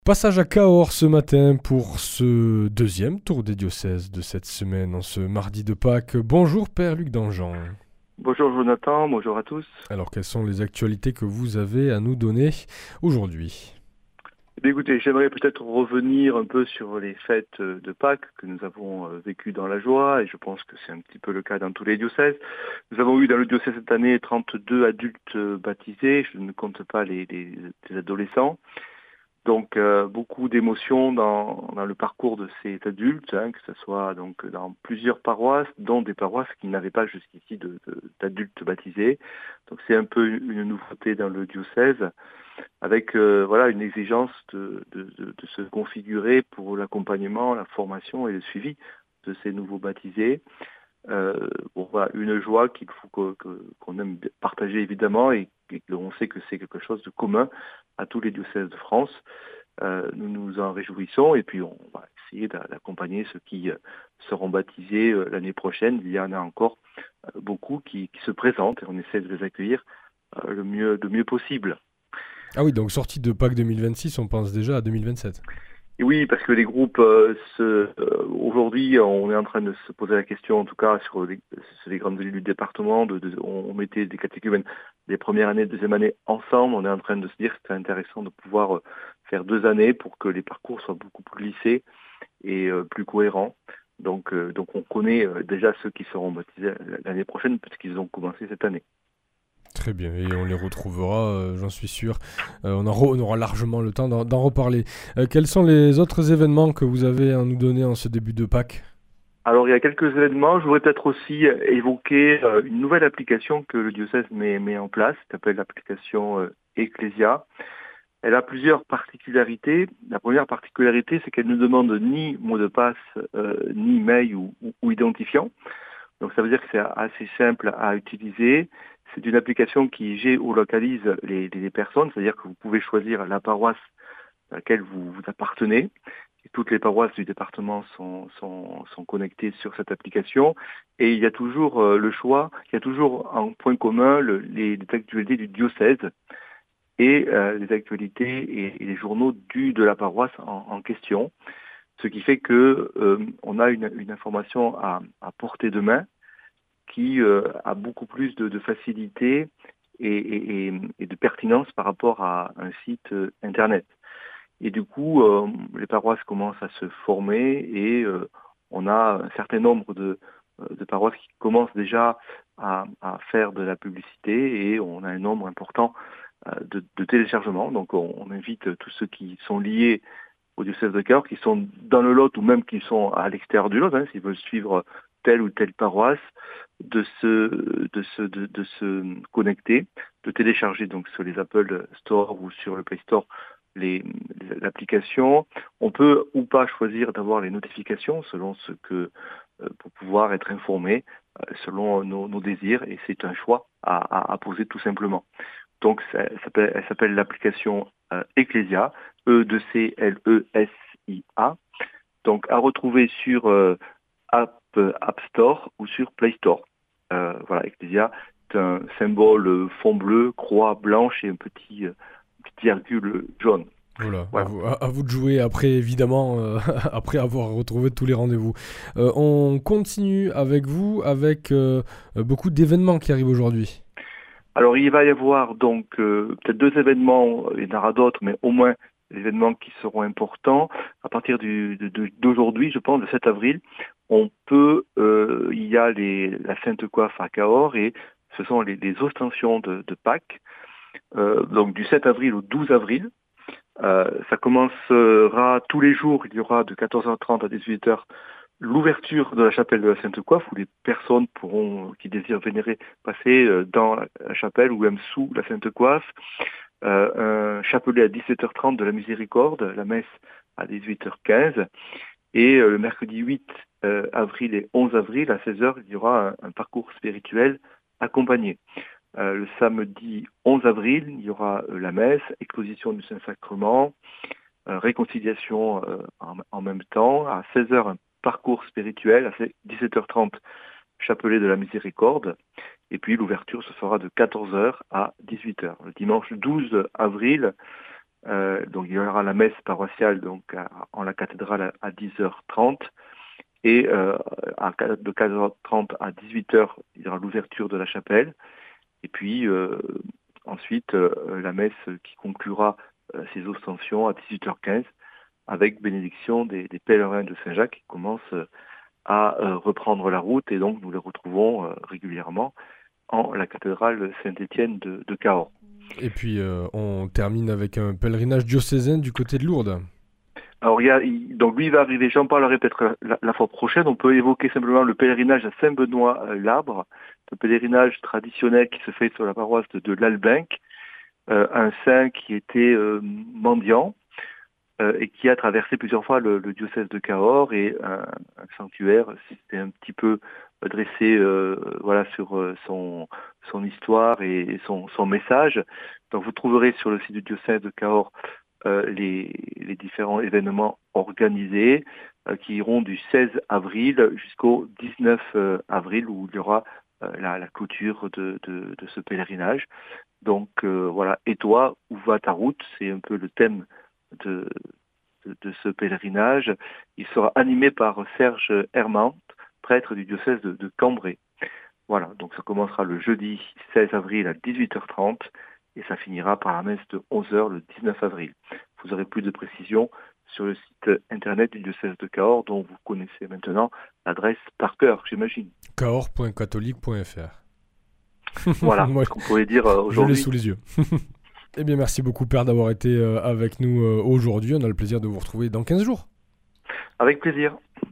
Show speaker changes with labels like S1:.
S1: Passage à Cahors ce matin pour ce deuxième tour des diocèses de cette semaine, en ce mardi de Pâques. Bonjour Père Luc Dangean.
S2: Bonjour Jonathan, bonjour à tous.
S1: Alors quelles sont les actualités que vous avez à nous donner aujourd'hui?
S2: Eh bien, écoutez, j'aimerais peut-être revenir un peu sur les fêtes de Pâques que nous avons vécues dans la joie, et je pense que c'est un petit peu le cas dans tous les diocèses. Nous avons eu dans le diocèse cette année 32 adultes baptisés, je ne compte pas les adolescents. Donc beaucoup d'émotions dans le parcours de ces adultes, hein, que ce soit donc dans plusieurs paroisses, dont des paroisses qui n'avaient pas jusqu'ici d'adultes baptisés. Donc c'est un peu une nouveauté dans le diocèse, avec voilà une exigence de se configurer pour l'accompagnement, la formation et le suivi de ces nouveaux baptisés. Bon, voilà, une joie qu'il faut qu'on aime partager évidemment, et on sait que c'est quelque chose de commun à tous les diocèses de France. Nous nous en réjouissons, et puis on va essayer d'accompagner ceux qui seront baptisés l'année prochaine. Il y en a encore beaucoup qui se présentent, et on essaie de les accueillir le mieux possible.
S1: Ah oui, donc sortie de Pâques 2026, on pense déjà à 2027.
S2: Et oui, parce que les groupes, aujourd'hui, on est en train de se poser la question, en tout cas sur les grandes villes du département, on mettait des catéchumènes des premières années, deuxième année ensemble. On est en train de se dire que c'est intéressant de pouvoir faire 2 années pour que les parcours soient beaucoup plus lissés et plus cohérents. Donc on connaît déjà ceux qui seront baptisés l'année prochaine, puisqu'ils ont commencé cette année.
S1: Très bien, et on les retrouvera, j'en suis sûr. On aura largement le temps d'en reparler. Quels sont les autres événements que vous avez à nous donner en ce début de Pâques?
S2: Alors, il y a quelques événements. Je voudrais peut-être aussi évoquer une nouvelle application que le diocèse met en place, qui s'appelle l'application Ecclesia. Elle a plusieurs particularités. La première particularité, c'est qu'elle ne demande ni mot de passe, ni mail ou identifiant. Donc, ça veut dire que c'est assez simple à utiliser. C'est une application qui géolocalise les personnes, c'est-à-dire que vous pouvez choisir la paroisse à laquelle vous appartenez. Et toutes les paroisses du département sont connectées sur cette application. Et il y a toujours le choix, il y a toujours en point commun les actualités du diocèse et les actualités et les journaux de la paroisse en question. Ce qui fait que on a une information à portée de main qui a beaucoup plus de facilité et de pertinence par rapport à un site Internet. Et du coup, les paroisses commencent à se former, et on a un certain nombre de paroisses qui commencent déjà à faire de la publicité, et on a un nombre important de téléchargements. Donc on invite tous ceux qui sont liés au diocèse de Cahors, qui sont dans le Lot ou même qui sont à l'extérieur du Lot, hein, s'ils veulent suivre telle ou telle paroisse, de se connecter, de télécharger donc sur les Apple Store ou sur le Play Store les- l'application. On peut ou pas choisir d'avoir les notifications selon ce que pour pouvoir être informé selon nos désirs, et c'est un choix à poser tout simplement. Donc elle s'appelle l'application Ecclesia, Eclesia, donc à retrouver sur App Store ou sur Play Store. Voilà, Ecclesia, c'est un symbole fond bleu, croix blanche et un petit virgule jaune.
S1: Voilà,
S2: Voilà.
S1: à vous de jouer après, évidemment, après avoir retrouvé tous les rendez-vous. On continue avec vous, avec beaucoup d'événements qui arrivent aujourd'hui.
S2: Alors il va y avoir donc peut-être 2 événements, il y en aura d'autres, mais au moins des événements qui seront importants. À partir d'aujourd'hui, je pense, le 7 avril, il y a la Sainte Coiffe à Cahors, et ce sont les ostensions de Pâques, donc du 7 avril au 12 avril. Ça commencera tous les jours, il y aura de 14h30 à 18h l'ouverture de la chapelle de la Sainte Coiffe, où les personnes pourront, qui désirent vénérer, passer dans la chapelle ou même sous la Sainte Coiffe. Un chapelet à 17h30 de la Miséricorde, la messe à 18h15. Et le mercredi 8 avril et 11 avril à 16h, il y aura un parcours spirituel accompagné. Le samedi 11 avril, il y aura la messe, exposition du Saint-Sacrement, réconciliation en même temps. À 16h, un parcours spirituel. À 17h30, chapelet de la Miséricorde. Et puis l'ouverture se fera de 14h à 18h. Le dimanche 12 avril, Donc il y aura la messe paroissiale donc en la cathédrale à 10h30 et de 14h30 à 18h il y aura l'ouverture de la chapelle et puis ensuite la messe qui conclura ces ostensions à 18h15 avec bénédiction des pèlerins de Saint-Jacques qui commencent à reprendre la route et donc nous les retrouvons régulièrement en la cathédrale Saint-Étienne de Cahors.
S1: Et puis on termine avec un pèlerinage diocésain du côté de Lourdes.
S2: Alors donc lui il va arriver, j'en parlerai peut-être la fois prochaine, on peut évoquer simplement le pèlerinage à Saint-Benoît-l'Arbre, le pèlerinage traditionnel qui se fait sur la paroisse de l'Albinque, un saint qui était mendiant et qui a traversé plusieurs fois le diocèse de Cahors et un sanctuaire, c'était un petit peu dressé sur son histoire et son message. Donc vous trouverez sur le site du diocèse de Cahors les différents événements organisés qui iront du 16 avril jusqu'au 19 avril où il y aura la clôture de ce pèlerinage. Donc voilà, et toi, où va ta route? C'est un peu le thème de ce pèlerinage. Il sera animé par Serge Hermant, prêtre du diocèse de Cambrai. Voilà, donc ça commencera le jeudi 16 avril à 18h30 et ça finira par la messe de 11h le 19 avril. Vous aurez plus de précisions sur le site internet du diocèse de Cahors dont vous connaissez maintenant l'adresse par cœur, j'imagine.
S1: Cahors.catholique.fr.
S2: Voilà,
S1: Moi,
S2: ce qu'on pourrait dire aujourd'hui.
S1: Je l'ai sous les yeux. Eh bien, merci beaucoup, Père, d'avoir été avec nous aujourd'hui. On a le plaisir de vous retrouver dans 15 jours.
S2: Avec plaisir.